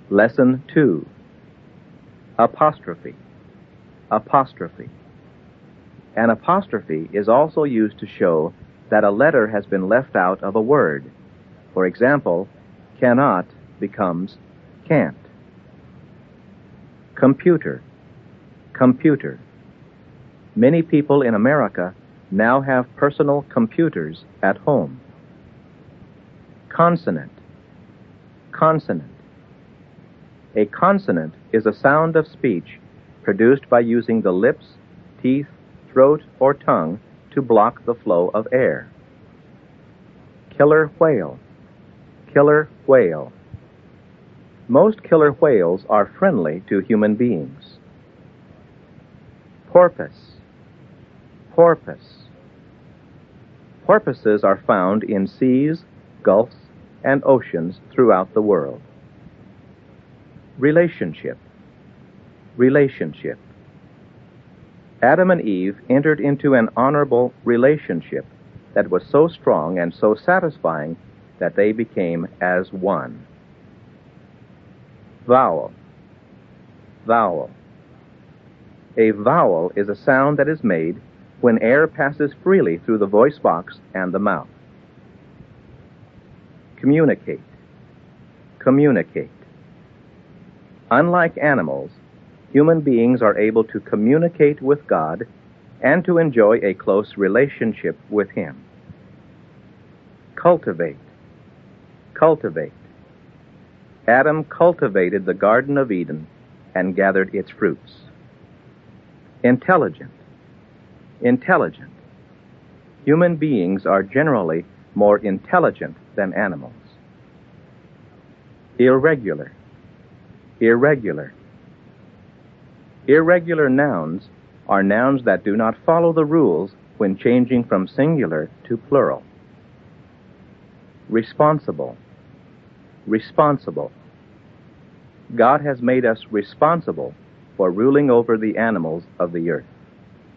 Lesson 2. Apostrophe. Apostrophe. An apostrophe is also used to show that a letter has been left out of a word. For example, cannot becomes can't. Computer. Computer. Many people in America now have personal computers at home. Consonant. Consonant. A consonant is a sound of speech produced by using the lips, teeth, throat, or tongue to block the flow of air. Killer whale. Killer whale. Most killer whales are friendly to human beings. Porpoise. Porpoise. Porpoises are found in seas, gulfs, and oceans throughout the world. Relationship. Relationship. Adam and Eve entered into an honorable relationship that was so strong and so satisfying that they became as one. Vowel. Vowel. A vowel is a sound that is made when air passes freely through the voice box and the mouth. Communicate. Communicate. Unlike animals, human beings are able to communicate with God and to enjoy a close relationship with Him. Cultivate. Cultivate. Adam cultivated the Garden of Eden and gathered its fruits. Intelligent. Intelligent. Human beings are generally more intelligent than animals. Irregular. Irregular. Irregular nouns are nouns that do not follow the rules when changing from singular to plural. Responsible. Responsible. God has made us responsible for ruling over the animals of the earth.